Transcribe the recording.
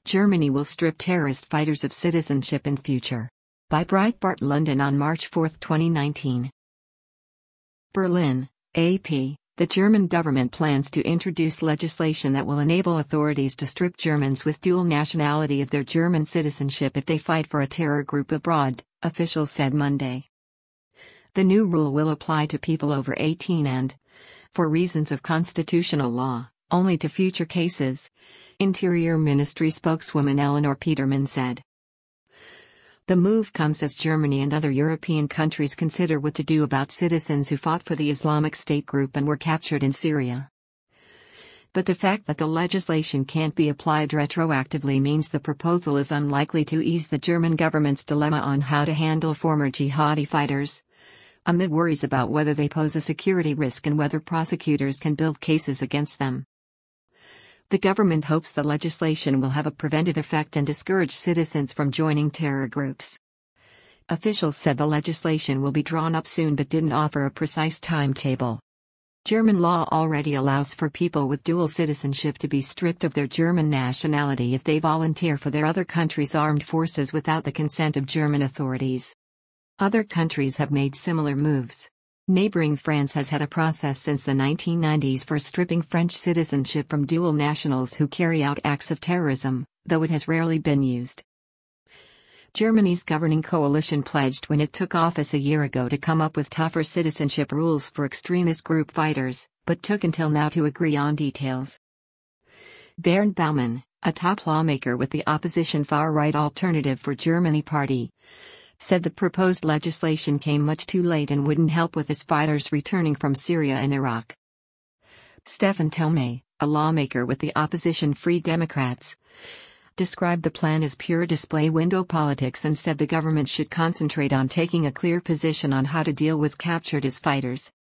Germany will strip terrorist fighters of citizenship in future. By Breitbart London on March 4, 2019. Berlin, AP. The German government plans to introduce legislation that will enable authorities to strip Germans with dual nationality of their German citizenship if they fight for a terror group abroad, officials said Monday. The new rule will apply to people over 18 and, for reasons of constitutional law, only to future cases, Interior Ministry spokeswoman Eleanor Peterman said. The move comes as Germany and other European countries consider what to do about citizens who fought for the Islamic State group and were captured in Syria. But the fact that the legislation can't be applied retroactively means the proposal is unlikely to ease the German government's dilemma on how to handle former jihadi fighters, amid worries about whether they pose a security risk and whether prosecutors can build cases against them. The government hopes the legislation will have a preventive effect and discourage citizens from joining terror groups. Officials said the legislation will be drawn up soon but didn't offer a precise timetable. German law already allows for people with dual citizenship to be stripped of their German nationality if they volunteer for their other country's armed forces without the consent of German authorities. Other countries have made similar moves. Neighboring France has had a process since the 1990s for stripping French citizenship from dual nationals who carry out acts of terrorism, though it has rarely been used. Germany's governing coalition pledged when it took office a year ago to come up with tougher citizenship rules for extremist group fighters, but took until now to agree on details. Bernd Baumann, a top lawmaker with the opposition far-right Alternative for Germany party, said the proposed legislation came much too late and wouldn't help with his fighters returning from Syria and Iraq. Stefan Thome, a lawmaker with the opposition Free Democrats, described the plan as pure display window politics and said the government should concentrate on taking a clear position on how to deal with captured as fighters.